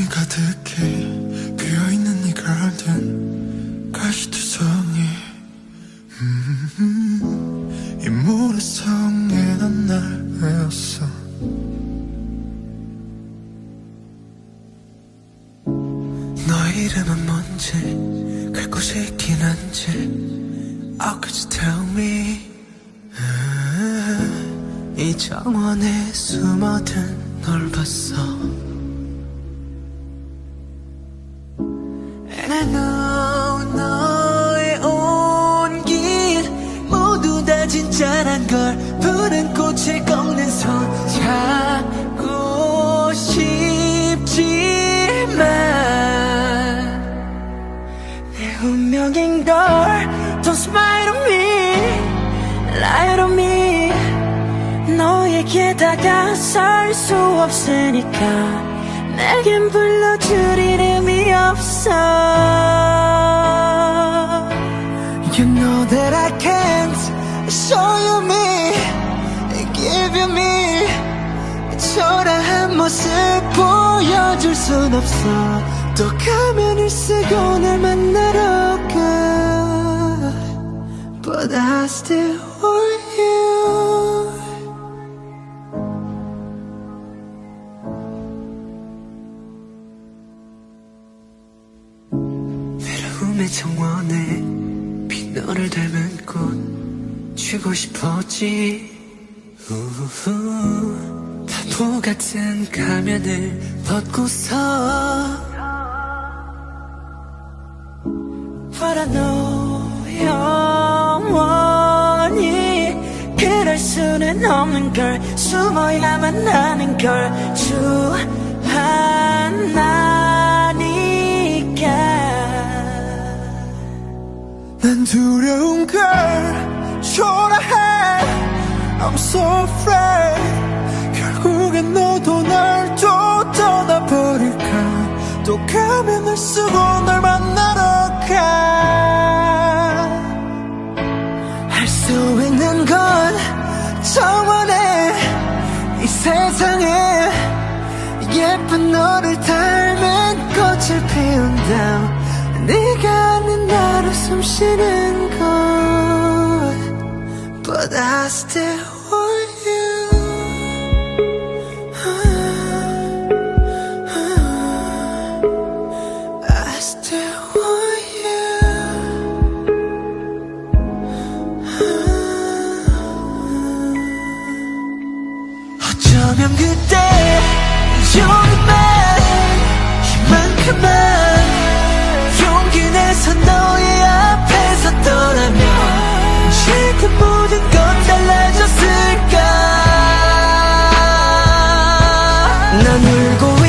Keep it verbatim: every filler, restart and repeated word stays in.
가득히 비어있는 이 가든 가시투성이 음, 이 모래성에 난 날 외웠어. 너의 이름은 뭔지 갈 곳이 있긴 한지 How could you tell me 음, 이 정원에 숨어든 널 봤어. And I know 너의 온길 모두 다 진짜란 걸 푸른 꽃을 꺾는 손 잡고 싶지만 내 운명인 걸 Don't smile on me, lie to me. 너에게 다가설 수 없으니까 내겐 불러줄 이름이 없어. You know that I can't show you me, give you me. 초라한 모습 보여줄 순 없어. 또 가면을 쓰고 날 만나러 가. But I still want you. 외로움의 정원에 빈 너를 닮은 꽃 주고 싶었지. 우후, 바보 같은 가면을 벗고서 But I know 영원히 그럴 수는 없는 걸 숨어야만 하는 걸 주하나니까 난 두려운 걸 초라해 I'm so afraid 결국엔 너도 날 또 떠나버릴까. 또 가면을 쓰고 널 만나러 가. 할 수 있는 건 정원에 이 세상에 예쁜 너를 닮은 꽃을 피운다. 네가 아는 나로 숨쉬는 곳 But I still want you. 어쩌면 그때 용기만 이만큼만 용기 내서 너의 앞에 섰더라면 지금 모든 건 달라졌을까. 난 울고